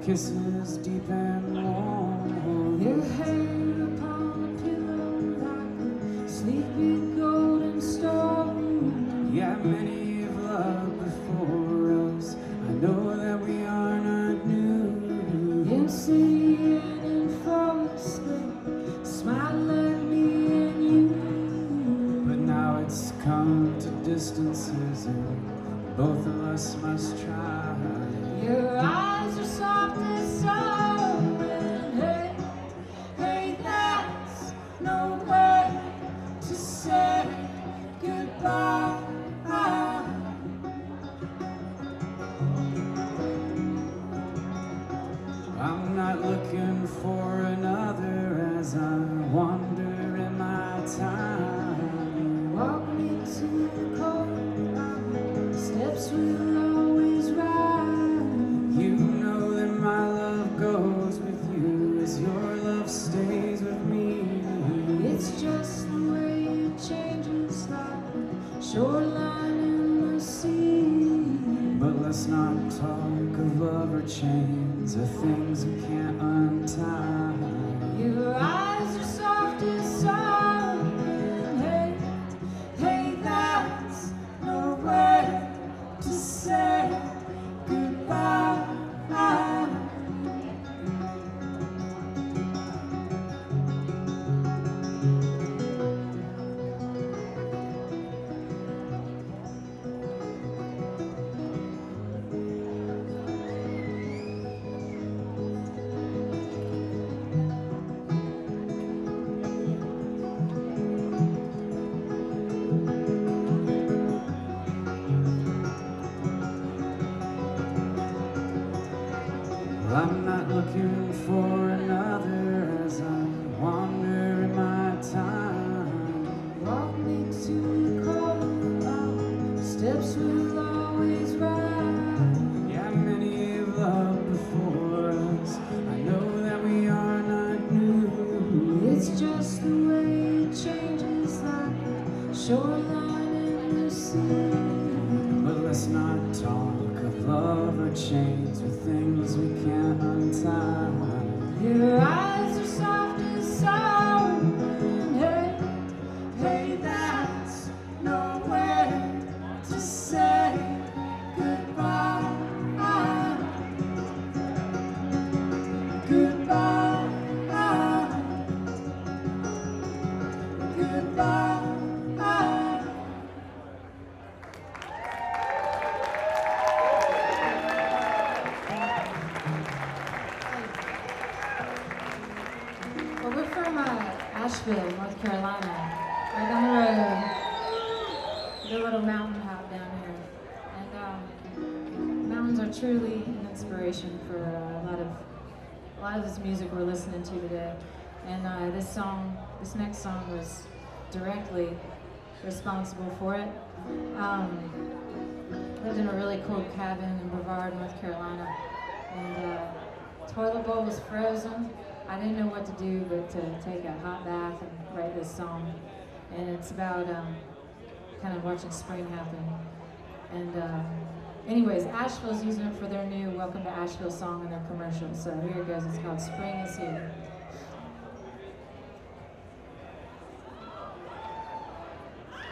kisses deep and warm. Your hair upon a pillow like a sleepy golden storm. Yeah, many have loved before us. I know that we are not new. In city and in forest, they smile like me and you. But now it's come to distances, and both of us must try. Your eyes are soft as snow, and hey, hey, that's no way to say goodbye. I'm not looking for another as I wander in my time. Walk me to the cold, steps will always rise. You know that my love goes with you as your love stays with me. It's just the way it changes like the shoreline in the sea. But let's not talk of love or chains or things we can't untie. Your eyes are soft as song, and hey, hey, that's no way to say goodbye. I'm not looking for another as I wander in my time. Walk me to the cold, steps will always rise. Yeah, many have loved before us. I know that we are not new. It's just the way it changes like the shoreline in the sea. But let's not talk of love or chains or things we can't untie. Your eyes are soft as song, and hey, hey, that's no way to say goodbye. Goodbye. Goodbye. Well, we're from Asheville, North Carolina, right down the road. The little mountain top down here, and mountains are truly an inspiration for a lot of this music we're listening to today. And this next song was directly responsible for it. Lived in a really cold cabin in Brevard, North Carolina, and toilet bowl was frozen. I didn't know what to do but to take a hot bath and write this song. And it's about kind of watching spring happen. And anyways, Asheville's using it for their new Welcome to Asheville song in their commercial. So here it goes, it's called Spring is Here.